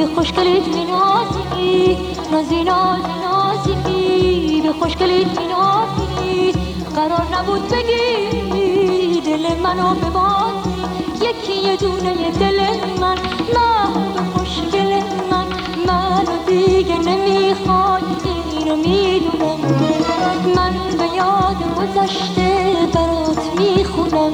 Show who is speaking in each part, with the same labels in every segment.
Speaker 1: خوشگلیت مینازی، نازی نازی نازی، به خوشگلیت مینازی. قرار نبود بگی دل منو ببازی، یکی یه دونه دل من محبوب خوشگل منو دیگه نمیخوای، اینو میدونم. من به یاد گذشته برات میخونم.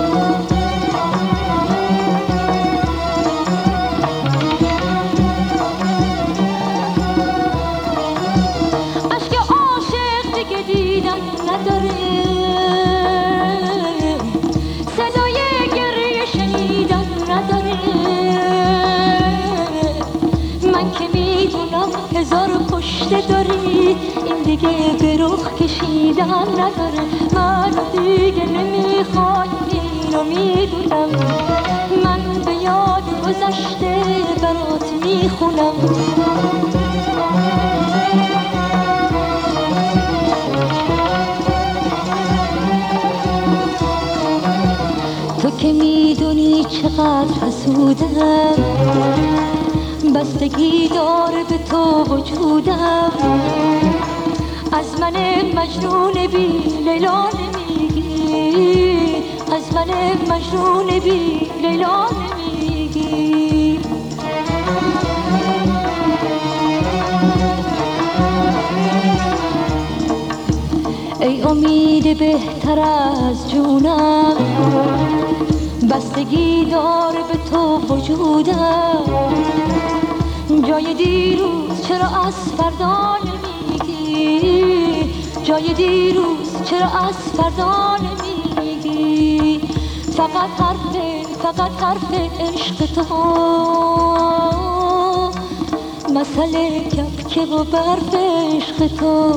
Speaker 1: اشک عاشق دیگه دیدن نداره، صدای گریه شنیدن نداره. من که میدونم هزار پشته داری، این دیگه به رخ کشیدن نداره. منو دیگه نمیخوای، اینو میدونم. من به یاد گذشته برات میخونم. تو که میدونی چقدر حسودم، بستگی داره به تو وجودم. از من مجنون بی لیلا نمیگی، از من مجنون بی لیلا نمیگی. ای امید بهتر از جونم، بستگی داره به تو وجودم. جای دیروز چرا از فردا نمیگی، جای دیروز چرا از فردا نمیگی. فقط حرف عشق تو، مسئله کبکه و برف عشق تو.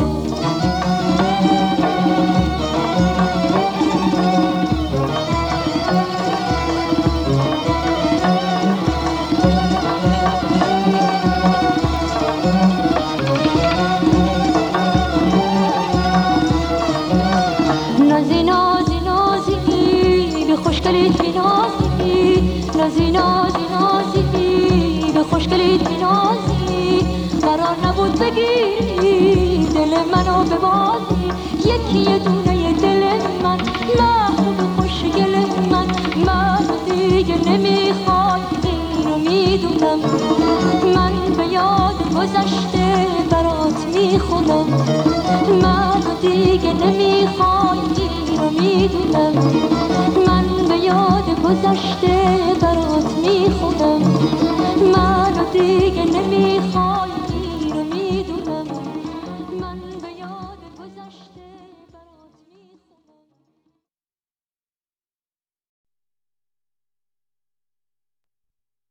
Speaker 1: نازی نازی نازی، به خوشگلیت مینازی، نازی نازی نازی، به خوشگلیت مینازی. قرار نبود بگیری دل منو ببازی، یکی یه دونه دل من محبوب خوشگل منو دیگه نمیخوای، اینو میدونم. من به یاد گذشته برات میخونم. منو دیگه نمیخوای، اینو میدونم. من به یاد گذشته برات میخونم. منو دیگه